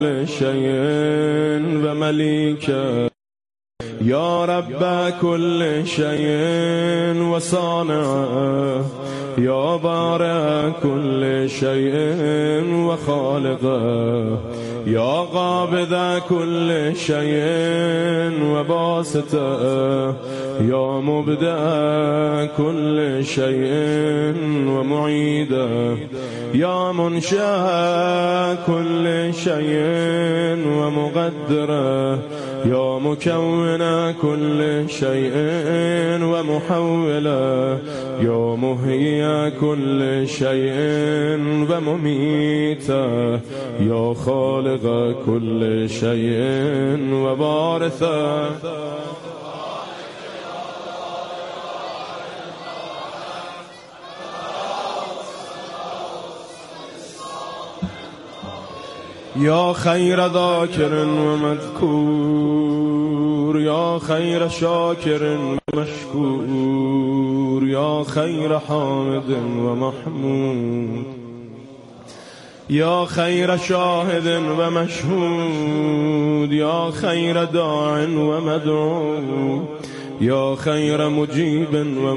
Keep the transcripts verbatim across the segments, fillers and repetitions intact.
كل شيء ومليكه يا رب كل شيء وصانعه يا بارئ كل شيء وخالقه يا قابض كل شيء وباسطه يا مبدأ كل شيء ومعيده يا منشأ كل شيء ومقدره يا مكون كل شيء ومحوله يا محيي كل شيء ومميته يا خالق كل شيء وبارثه يا خير ذاكر ومذكور يا خير شاكر ومشكور يا خير حامد ومحمود يا خير شاهد ومشهود يا خير داع ومدعو يا خير مجيب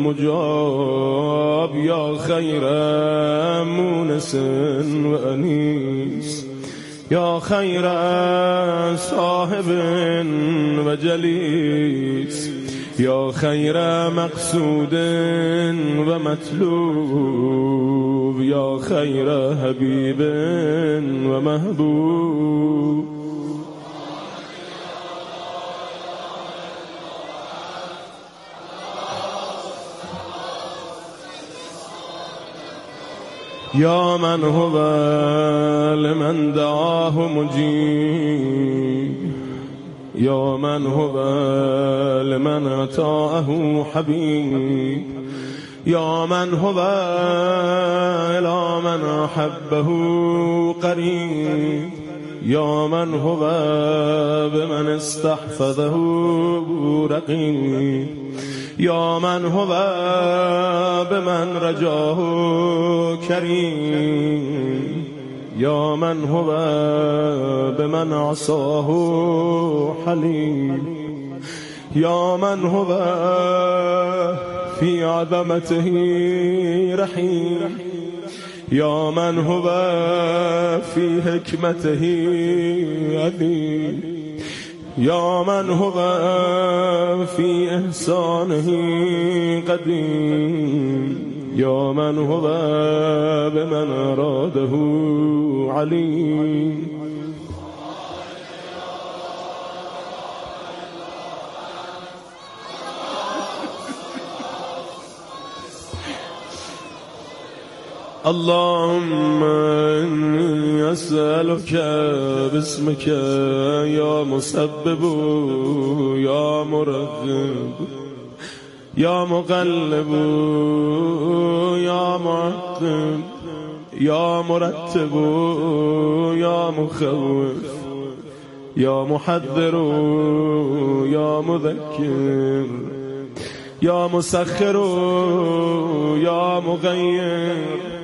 ومجاب يا خير مونس وأنيس يا خير صاحب وجليس يا خير مقصود ومطلوب يا خير حبيب ومحبوب يا من هو لمن دعاه مجيب يا من هو لمن أطاعه حبيب يا من هو إلى من أحبه قريب يا من هو بمن استحفظه رقيب يا من هو بمن رجاه كريم يا من هو بمن عصاه حليم يا من هو في عظمته رحيم يا من هو في حكمته عليم يا من هو في إحسانه قديم يا من هو بمن أراده عليم اللهم إني أسألك باسمك يا مسبب يا مرغب يا مقلب يا معقب يا مرتب يا مخوف يا محذر يا مذكر يا مسخر يا مغير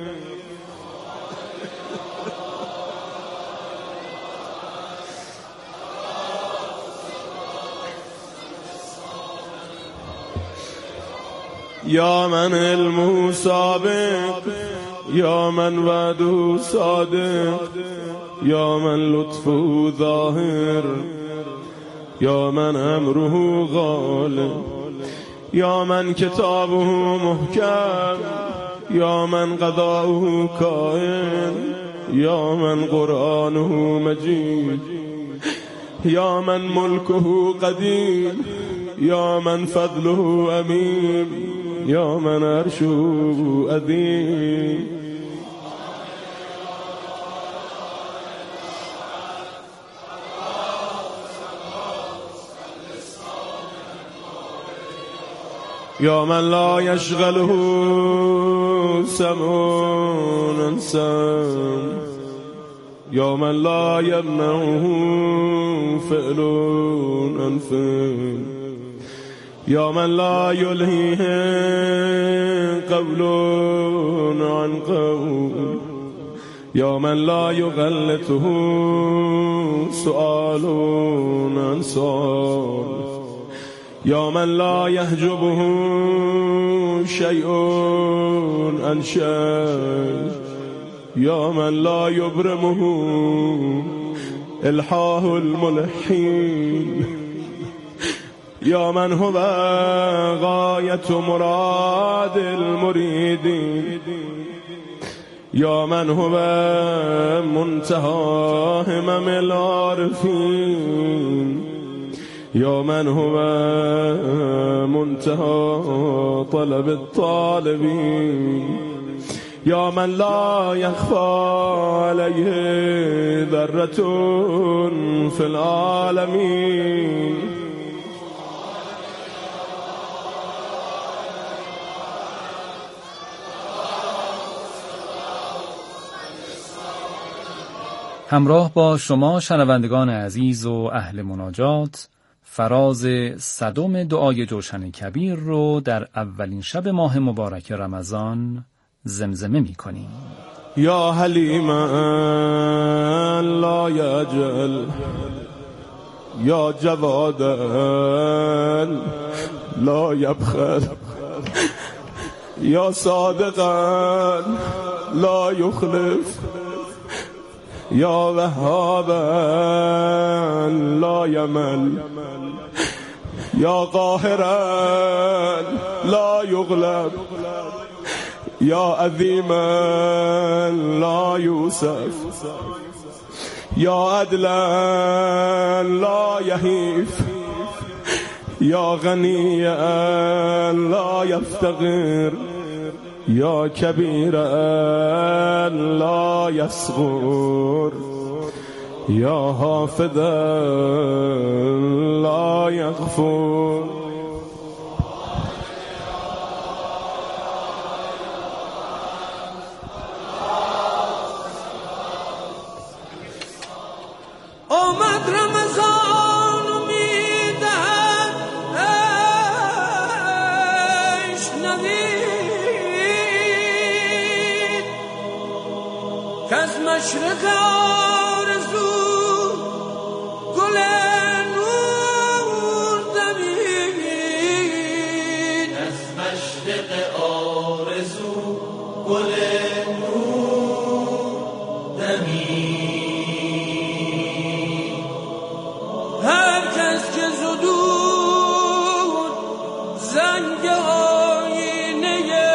يا من علمه سابق يا من وعده صادق يا من لطفه ظاهر يا من أمره غالب يا من كتابه محكم يا من قضاؤه كائن يا من قرآنه مجيد يا من ملكه قديم يا من فضله أمين يا من عرشه أديم يا من لا يشغله سمع عن سمع يا من لا يمنعه فعل عن فعل يا من لا يلهيه قول عن قول یا من لا یغلطه سؤال عن سؤال، یا من لا یحجبه شیء عن شیء، یا من لا یبرمه الحاح الملحین، یا من هو غایت مراد المریدین، یا من هو منتهى همم العارفین، یا من هو منتهى طلب الطالبین، یا من لا یخفى علیه ذرة فی العالمین. همراه با شما شنوندگان عزیز و اهل مناجات، فراز صدم دعای جوشن کبیر رو در اولین شب ماه مبارک رمضان زمزمه می کنیم. یا حلیما لا یجل، یا جوادا لا یبخل، یا صادقا لا یخلف، یا وهابا لا یمل، یا قاهرا لا یغلب، یا عظیما لا یوسف، یا عدلا لا یحیف، یا غنیا لا یفتقر، یا کبیرا لا یصغر، یا حافظا لا یغفر. آمد رمضان و میدهد عشق نوید، که از مشرق آرزو گل نور دمید، از مشرق آرزو گل نور دمید. هر کس که زدود زنگ آینه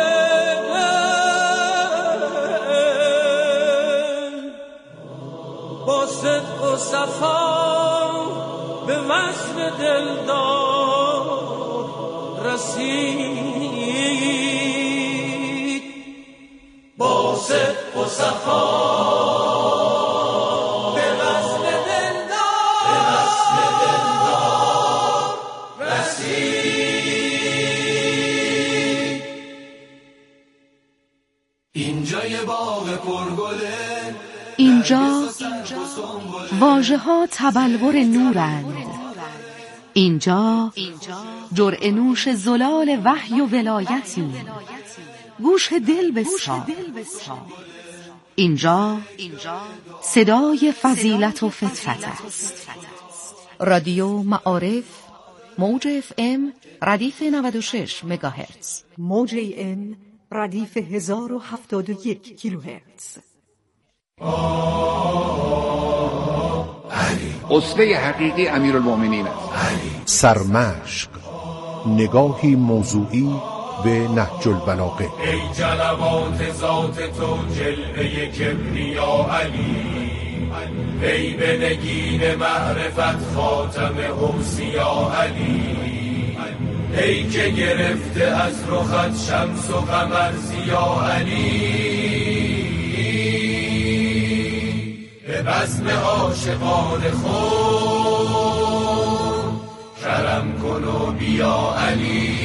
با صدق و صفا به وصل دلدار رسید، با صدق و صفا اینجا واژه ها تبلور نورند، اینجا جرعه نوش زلال وحی و ولایتی، گوش دل بسپار. اینجا صدای فضیلت و فطرت است. رادیو معارف، موج اف ام ردیف نود و شش مگاهرتز، موج ام ردیف هزار و هفتاد و یک کیلوهرتز. اسوه حقیقی امیرالمومنین است. سرمشق، نگاهی موضوعی به نهج البلاغه. ای جلوات ذات تو جلوه کبریا علی، ای به نگین معرفت خاتم اوصیا علی، ای که گرفته از رخت شمس و قمر ضیا علی، به بزم عاشقان خود کرم کن و بیا علی.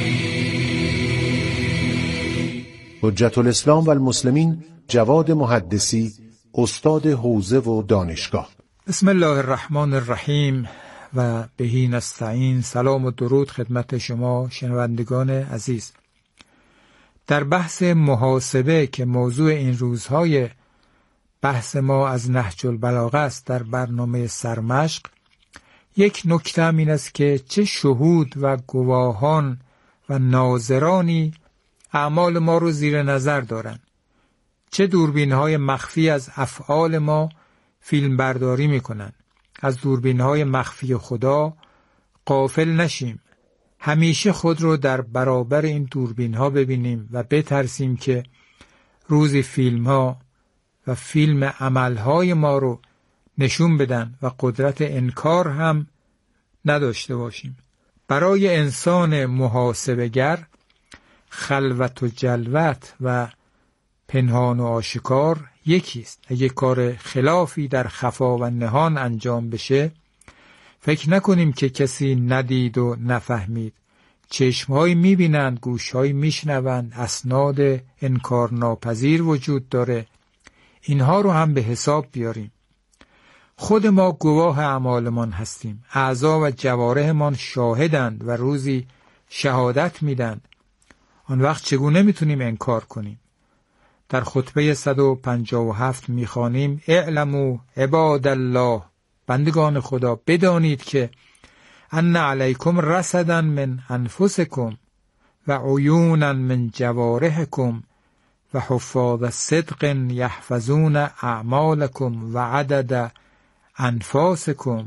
حجت الاسلام و المسلمین جواد محدثی، استاد حوزه و دانشگاه. بسم الله الرحمن الرحیم و بهی نستعین. سلام و درود خدمت شما شنوندگان عزیز. در بحث محاسبه که موضوع این روزهای بحث ما از نهج البلاغه است در برنامه سرمشق، یک نکته این است که چه شهود و گواهان و ناظرانی اعمال ما رو زیر نظر دارن، چه دوربین‌های مخفی از افعال ما فیلم برداری میکنن. از دوربین‌های مخفی خدا غافل نشیم، همیشه خود رو در برابر این دوربین‌ها ببینیم و بترسیم که روزی فیلم‌ها و فیلم عملهای ما رو نشون بدن و قدرت انکار هم نداشته باشیم. برای انسان محاسبه‌گر خلوت و جلوت و پنهان و آشکار یکیست. اگه کار خلافی در خفا و نهان انجام بشه، فکر نکنیم که کسی ندید و نفهمید. چشمهایی میبینند، گوشهایی میشنوند، اسناد انکار ناپذیر وجود داره. اینها رو هم به حساب بیاریم. خود ما گواه اعمالمان هستیم. اعضا و جوارحمان شاهدند و روزی شهادت میدند. آن وقت چگونه میتونیم انکار کنیم؟ در خطبه صد و پنجاه و هفت میخوانیم: اعلموا عباد الله، بندگان خدا بدانید که ان علیکم رصدا من انفسکم و عیونا من جوارحکم و حفاظ صدق یحفظون اعمالکم و عدد انفاسکم.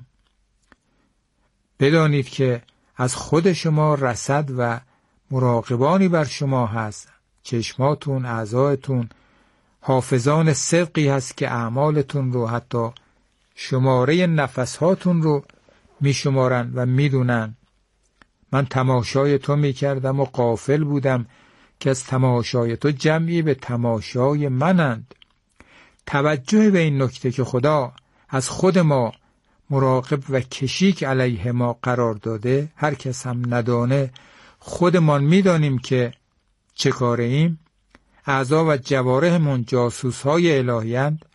بدانید که از خود شما رصد و مراقبانی بر شما هست. چشماتون، اعضایتون حافظان صدقی هست که اعمالتون رو، حتی شماره نفسهاتون رو می شمارن و می دونن. من تماشای تو می کردم و غافل بودم که از تماشای تو جمعی به تماشای منند. توجه به این نکته که خدا از خود ما مراقب و کشیک علیه ما قرار داده، هر کس هم ندانه خودمان می دانیم که چه کاره ایم. اعضا و جوارحمون جاسوس های الهیند.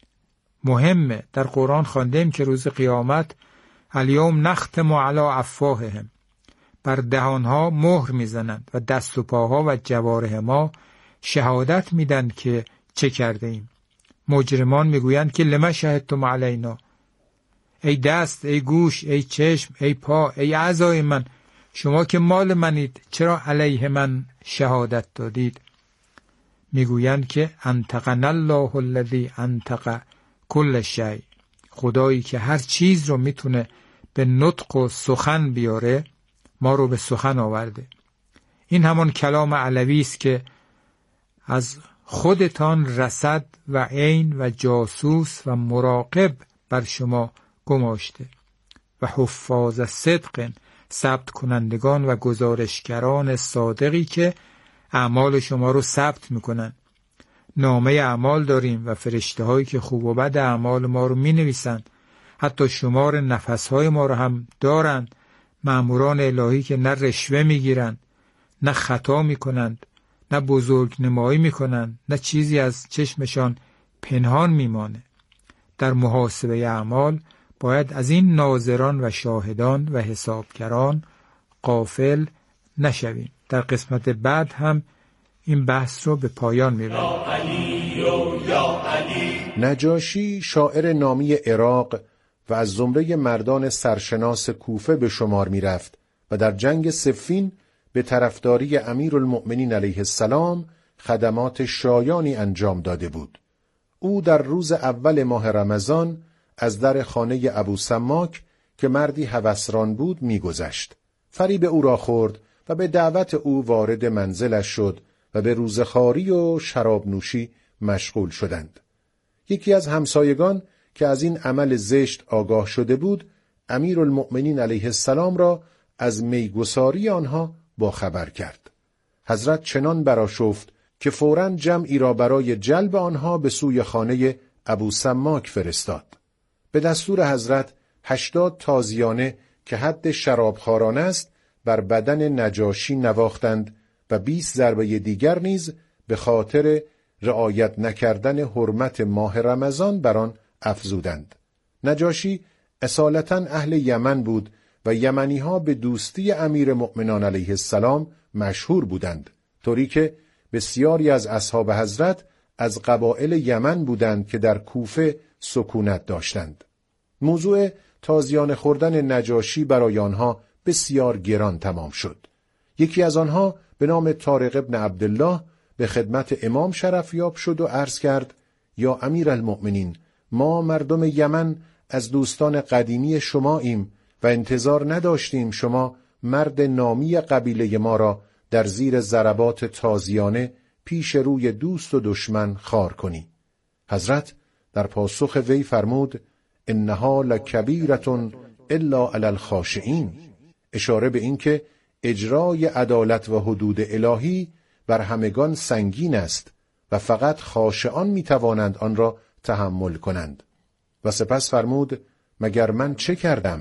مهمه، در قرآن خواندیم که روز قیامت الیوم نختم علی افواههم، بر دهانها مهر میزنند و دست و پاها و جوارح ما شهادت میدن که چه کرده ایم. مجرمان میگویند که لما شهدتم علینا، ای دست، ای گوش، ای چشم، ای پا، ای اعضای من، شما که مال منید چرا علیه من شهادت دادید؟ میگویند که انطقنا الله الذی انطق کل شیء، خدایی که هر چیز رو میتونه به نطق و سخن بیاره ما رو به سخن آورده. این همان کلام علوی است که از خودتان رصد و عین و جاسوس و مراقب بر شما گماشته. و حفاظ صدق، ثبت کنندگان و گزارشگران صادقی که اعمال شما رو ثبت میکنن. نامه اعمال داریم و فرشته هایی که خوب و بد اعمال ما رو می نویسن. حتی شمار نفس های ما رو هم دارن. مأموران الهی که نه رشوه می گیرن، نه خطا می کنند، نه بزرگ نمایی می کنند، نه چیزی از چشمشان پنهان می مانه. در محاسبه اعمال باید از این ناظران و شاهدان و حسابگران غافل نشویم. در قسمت بعد هم این بحث رو به پایان میبریم. نجاشی شاعر نامی عراق و از زمره مردان سرشناس کوفه به شمار میرفت و در جنگ صفین به طرفداری امیرالمؤمنین علیه السلام خدمات شایانی انجام داده بود. او در روز اول ماه رمضان از در خانه ابو سماک که مردی هوسران بود میگذشت. فریب او را خورد و به دعوت او وارد منزلش شد و به روزخواری و شراب نوشی مشغول شدند. یکی از همسایگان که از این عمل زشت آگاه شده بود، امیرالمؤمنین علیه السلام را از میگساری آنها با خبر کرد. حضرت چنان برآشفت که فوراً جمعی را برای جلب آنها به سوی خانه ابو سماک فرستاد. به دستور حضرت هشتاد تازیانه که حد شرابخوارانه است بر بدن نجاشی نواختند و بیست ضربه دیگر نیز به خاطر رعایت نکردن حرمت ماه رمضان بر آن افزودند. نجاشی اصالتاً اهل یمن بود و یمنی‌ها به دوستی امیر مؤمنان علیه السلام مشهور بودند، طوری که بسیاری از اصحاب حضرت از قبایل یمن بودند که در کوفه سکونت داشتند. موضوع تازیانه خوردن نجاشی برای آنها بسیار گران تمام شد. یکی از آنها به نام طارق ابن عبدالله به خدمت امام شرفیاب شد و عرض کرد: یا امیرالمؤمنین، ما مردم یمن از دوستان قدیمی شماییم و انتظار نداشتیم شما مرد نامی قبیله ما را در زیر ضربات تازیانه پیش روی دوست و دشمن خار کنی. حضرت در پاسخ وی فرمود: انها لکبیرة الا علی الخاشعین، اشاره به این که اجرای عدالت و حدود الهی بر همگان سنگین است و فقط خاشعان می توانند آن را تحمل کنند. و سپس فرمود: مگر من چه کردم؟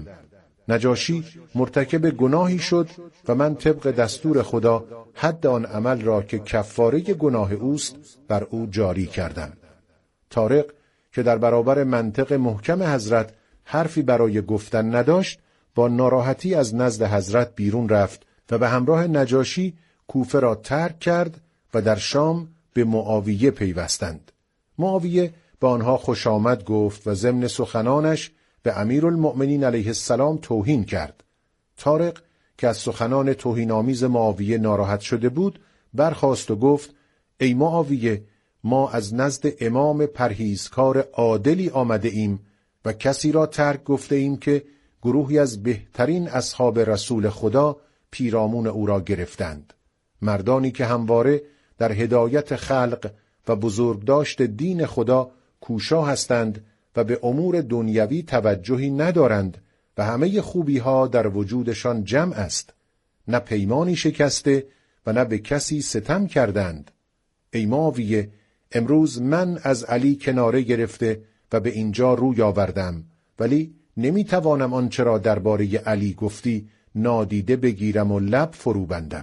نجاشی مرتکب گناهی شد و من طبق دستور خدا حد آن عمل را که کفاره گناه اوست بر او جاری کردم. طارق که در برابر منطق محکم حضرت حرفی برای گفتن نداشت، با ناراحتی از نزد حضرت بیرون رفت و به همراه نجاشی کوفه را ترک کرد و در شام به معاویه پیوستند. معاویه به آنها خوش آمد گفت و ضمن سخنانش به امیرالمؤمنین علیه السلام توهین کرد. طارق که از سخنان توهین‌آمیز معاویه ناراحت شده بود، برخاست و گفت: ای معاویه، ما از نزد امام پرهیزکار عادلی آمده ایم و کسی را ترک گفته ایم که گروهی از بهترین اصحاب رسول خدا پیرامون او را گرفتند، مردانی که همواره در هدایت خلق و بزرگداشت دین خدا کوشا هستند و به امور دنیوی توجهی ندارند و همه خوبی ها در وجودشان جمع است، نه پیمانی شکسته و نه به کسی ستم کردند. ای معاویه، امروز من از علی کناره گرفته و به اینجا روی آوردم، ولی نمیتوانم آنچه را درباره علی گفتی نادیده بگیرم و لب فرو بندم.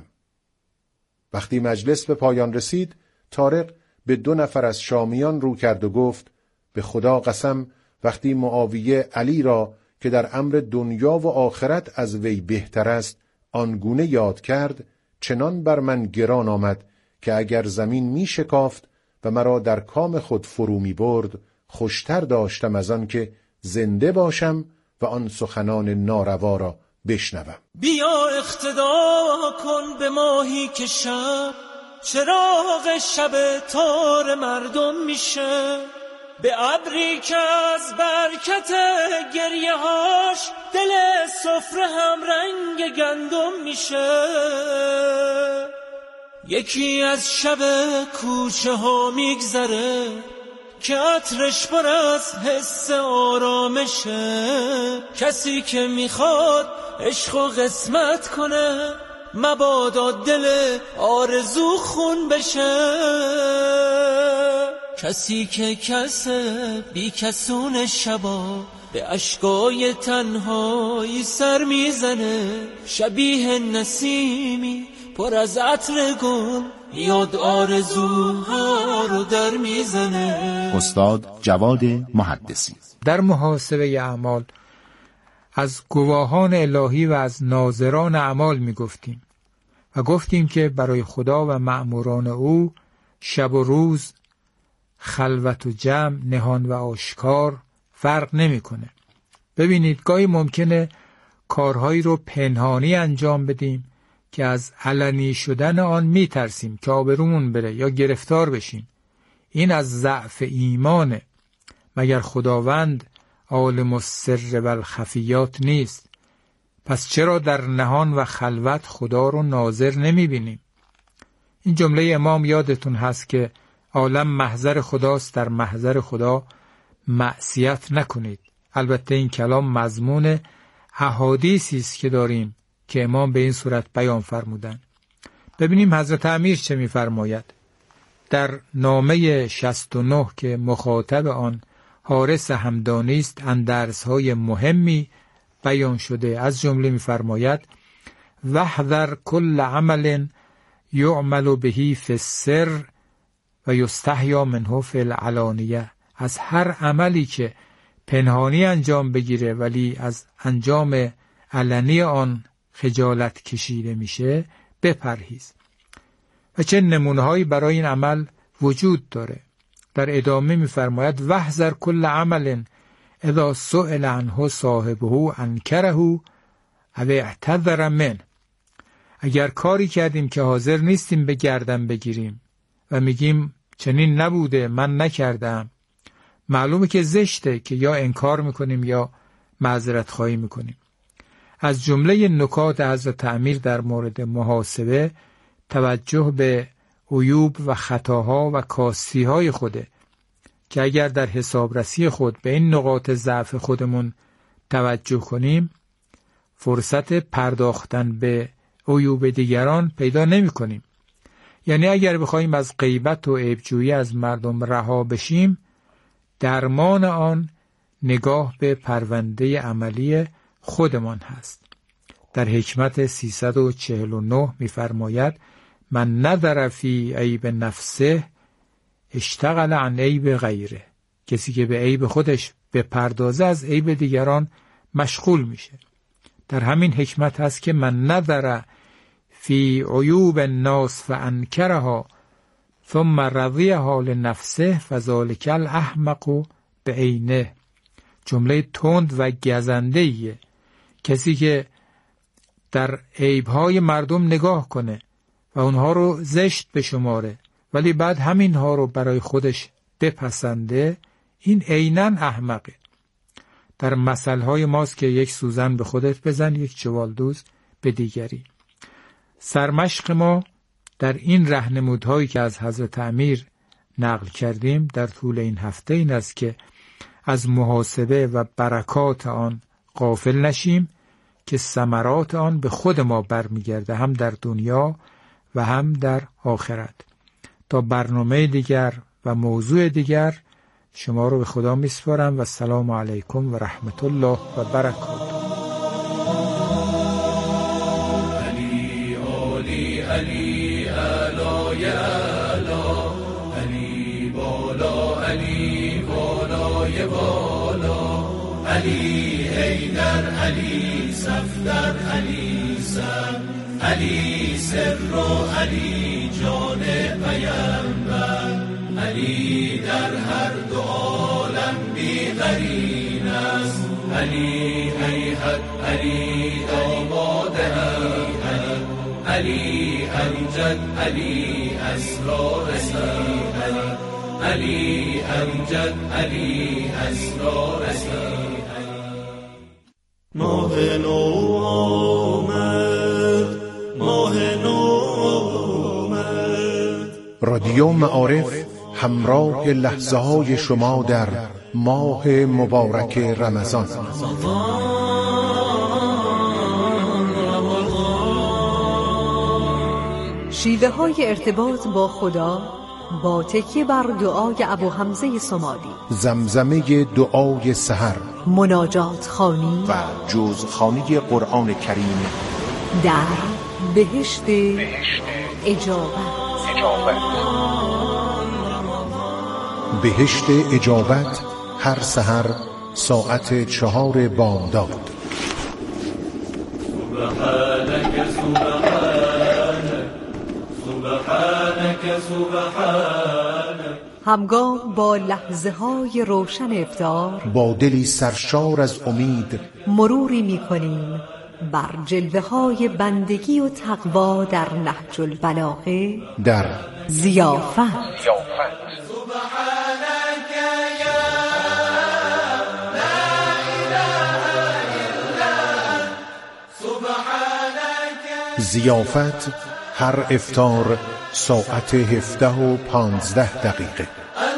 وقتی مجلس به پایان رسید، طارق به دو نفر از شامیان رو کرد و گفت: به خدا قسم، وقتی معاویه علی را که در امر دنیا و آخرت از وی بهتر است آنگونه یاد کرد، چنان بر من گران آمد که اگر زمین می شکافت و مرا در کام خود فرو می برد، خوشتر داشتم از آن که زنده باشم و آن سخنان ناروا را بشنوم. بیا اقتدا کن به ماهی که شب چراغ شب تار مردم میشه، به ابری که از برکت گریه هاش دل سفره هم رنگ گندم میشه. یکی از شب کوچه ها میگذره که عطرش پر از حس آرامشه، کسی که میخواد عشق و قسمت کنه مبادا دل آرزو خون بشه. کسی که کسه بی کسون شبا به اشکای تنهایی سر میزنه، شبیه نسیمی پر از عطر گل یاد آرزوها رو در میزنه. استاد جواد محدثی. در محاسبه اعمال از گواهان الهی و از ناظران اعمال می گفتیم و گفتیم که برای خدا و مأموران او شب و روز، خلوت و جمع، نهان و آشکار فرق نمی کنه. ببینید گاهی ممکنه کارهایی رو پنهانی انجام بدیم که از علنی شدن آن می ترسیم که آبرومون بره یا گرفتار بشیم. این از ضعف ایمانه، مگر خداوند عالم السر و الخفیات نیست؟ پس چرا در نهان و خلوت خدا رو ناظر نمی بینیم؟ این جمله امام یادتون هست که عالم محضر خداست، در محضر خدا معصیت نکنید. البته این کلام مضمون احادیثی است که داریم که امام به این صورت بیان فرمودن. ببینیم حضرت امیر چه می‌فرماید. در نامه شصت و نه که مخاطب آن حارث همدانی است اندرس‌های مهمی بیان شده. از جمله می‌فرماید: وحذر کل عمل یعمل به فی السر و یستحیا منه فی العلانیه. از هر عملی که پنهانی انجام بگیره ولی از انجام علنی آن خجالت کشیده میشه بپرهیز. و چه نمونه‌هایی برای این عمل وجود داره. در ادامه می‌فرماید وحذر کل عمل اذا سئل عنه صاحبه انکره او اعتذر منه. اگر کاری کردیم که حاضر نیستیم به گردن بگیریم و میگیم چنین نبوده، من نکردم، معلومه که زشته که یا انکار میکنیم یا معذرت خواهی میکنیم. از جمله نکات حضرت امیر در مورد محاسبه توجه به عیوب و خطاها و کاستی‌های خوده که اگر در حسابرسی خود به این نقاط ضعف خودمون توجه کنیم فرصت پرداختن به عیوب دیگران پیدا نمی کنیم. یعنی اگر بخوایم از غیبت و عیبجویی از مردم رها بشیم، درمان آن نگاه به پرونده عملی خودمان هست. در حکمت سیصد و چهل و نه می‌فرماید من نظر فی عیب نفسه اشتغل عن عیب غیره. کسی که به عیب خودش بپردازه از عیب دیگران مشغول میشه. در همین حکمت هست که من نظر فی عیوب الناس فانکرها ثم رضیها لنفسه فذلک الاحمق بعینه. جمله تند و گزنده‌ایه. کسی که در عیب‌های مردم نگاه کنه و اونها رو زشت بشماره ولی بعد همینها رو برای خودش بپسنده، این عیناً احمقه. در مثل‌های ماست که یک سوزن به خودت بزن، یک چوالدوز به دیگری. سرمشق ما در این راهنمودهایی که از حضرت امیر نقل کردیم در طول این هفته این است که از محاسبه و برکات آن غافل نشیم که ثمرات آن به خود ما برمیگرده، هم در دنیا و هم در آخرت. تا برنامه دیگر و موضوع دیگر شما رو به خدا میسپارم و السلام علیکم و رحمت الله و برکاته. علی علی علی علای علا، علی بالا علی بالای بالا، علی حیدر علی صفدر علی سر، علی سر و علی جان پیامبر، علی در هر دو عالم بی قرین است، علی هیهت علی داماد علی، علی امجد علی اسرار علی، علی امجد علی اسرار علی. ماه نو آمد، ماه نو آمد. رادیو معارف همراه لحظه های شما در ماه مبارک رمضان. شیوه های ارتباط با خدا با تکیه بر دعای ابو حمزه صمالی، زمزمه دعای سحر، مناجات خوانی و جز خوانی قرآن کریم در بهشت اجابت. بهشت اجابت هر سحر ساعت چهار بامداد. سبحانك سبحانك سبحانك سبحانك. همگام با لحظه های روشن افطار با دلی سرشار از امید مروری می کنیم بر جلوه های بندگی و تقوا در نهج البلاغه در ضیافت. ضیافت هر افطار ساعت هفده و پانزده دقیقه.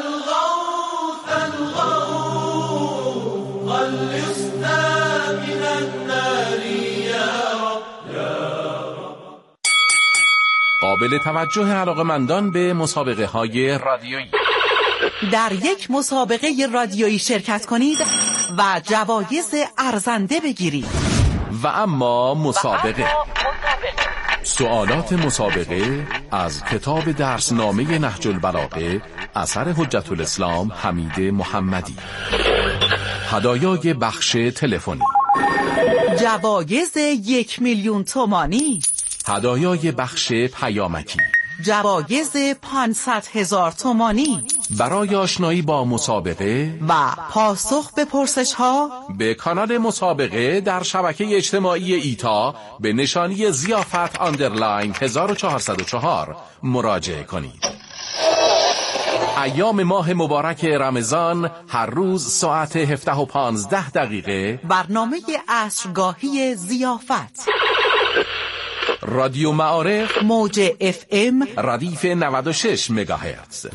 قابل توجه علاقه‌مندان به مسابقه های رادیویی. در یک مسابقه رادیویی شرکت کنید و جوایز ارزنده بگیرید. و اما مسابقه سوالات مسابقه از کتاب درسنامه نهج البلاغه اثر حجت الاسلام حمید محمدی. هدایای بخش تلفنی، جوایز یک میلیون تومانی، هدایای بخش پیامکی، جوایز پانصد هزار تومانی، برای آشنایی با مسابقه و پاسخ به پرسش ها به کانال مسابقه در شبکه اجتماعی ایتا به نشانی ضیافت آندرلاین هزار و چهارصد و چهار مراجعه کنید. ایام ماه مبارک رمضان هر روز ساعت هفده و پانزده دقیقه برنامه عصرگاهی ضیافت. رادیو معارف موج اف ام ردیف نود و شش مگاهرتز.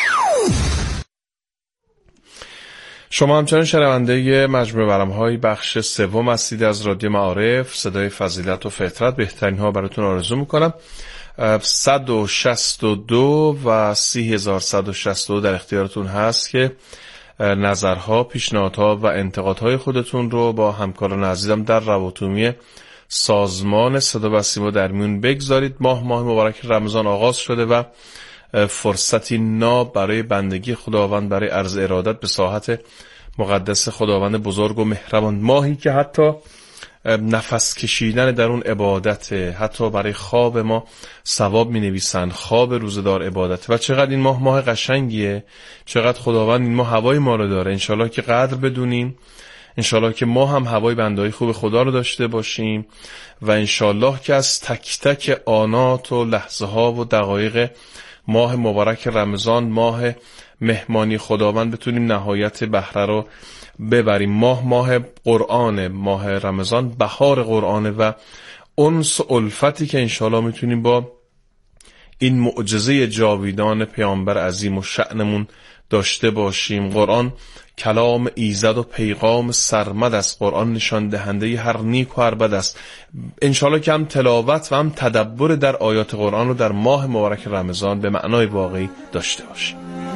شما همچنان شنونده مجموعه برنامه‌های بخش سوم هستید از رادیو معارف، صدای فضیلت و فطرت. بهترین ها براتون آرزو میکنم. صد و شصت و دو و سی هزار صد و شصت و دو در اختیارتون هست که نظرها، پیشنهادها و انتقادهای خودتون رو با همکاران عزیزم در روابط سازمان صدا و سیما در میون بگذارید. ماه ماه مبارک رمضان آغاز شده و فرصتی ناب برای بندگی خداوند، برای عرض ارادت به ساحت مقدس خداوند بزرگ و مهربان. ماهی که حتی نفس کشیدن در اون عبادت، حتی برای خواب ما ثواب می نویسن، خواب روزدار عبادت. و چقدر این ماه ماه قشنگیه، چقدر خداوند این ماه هوای ما رو داره. انشالله که قدر بدونیم، انشالله که ما هم هوای بندهای خوب خدا رو داشته باشیم و انشالله که از تک تک آنات و لحظه ها و دقایق ماه مبارک رمضان، ماه مهمانی خداوند، بتونیم نهایت بهره رو ببریم. ماه ماه قرآن، ماه رمضان بهار قرآن و انس و الفتی که انشالله میتونیم با این معجزه جاویدان پیامبر عظیم و شأنمون داشته باشیم. قرآن کلام ایزد و پیغام سرمد است. قرآن نشان دهنده هر نیک و هر بد است. انشالله که هم تلاوت و هم تدبر در آیات قرآن رو در ماه مبارک رمضان به معنای واقعی داشته باشیم.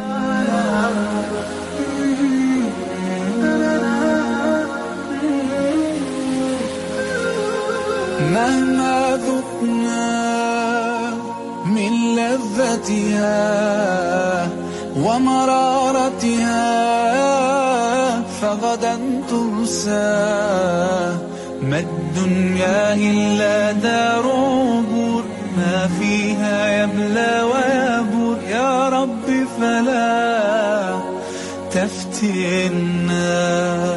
مهما ذقنا من لذتها ومرارتها فغدا ترسى ما الدنيا إلا دار عبور ما فيها يبلى ويبور يا رب فلا تفتنا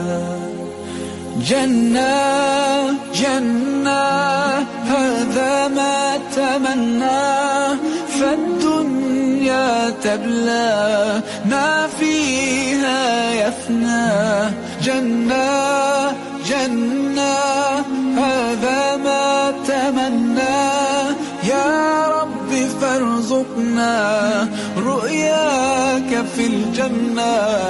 جنة جنة هذا ما تمناه فالدنيا تبلى ما فيها يفنى جنة جنة هذا ما تمناه يا رب فارزقنا رؤياك في الجنة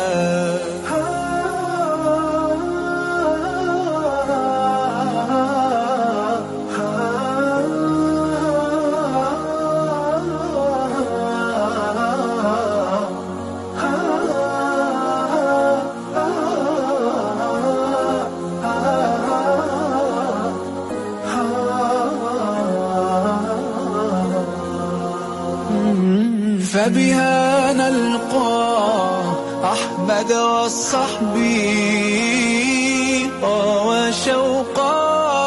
فبها نلقى أحمد والصحب وشوقا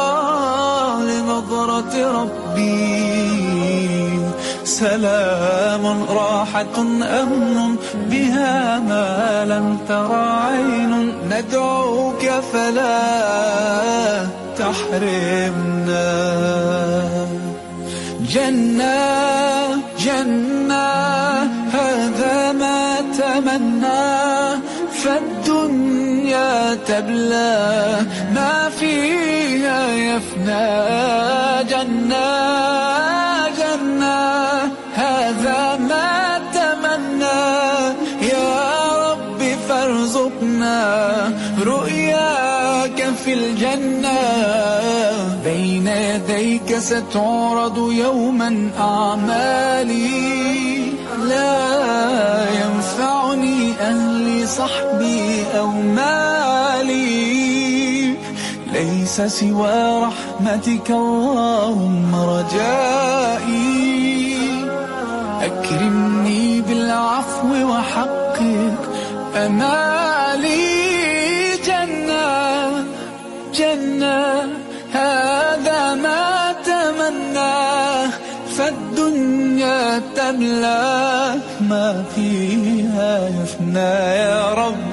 لنظرة ربي سلام راحة أمن بها ما لم ترى عين ندعوك فلا تحرمنا جنة جنة هذا ما تمنى فالدنيا تبلى ما فيها يفنى جنة جنة هذا ما تمنى يا رب فارزقنا رؤياك في الجنة بين يديك ستعرض يوما أعمالي لا ينفعني أهلي صحبي أو مالي ليس سوى رحمتك اللهم رجائي أكرمني بالعفو وحقق أمالي جنة جنة هذا ما تمناه فالدنيا تملى وما فيها يفنى يا رب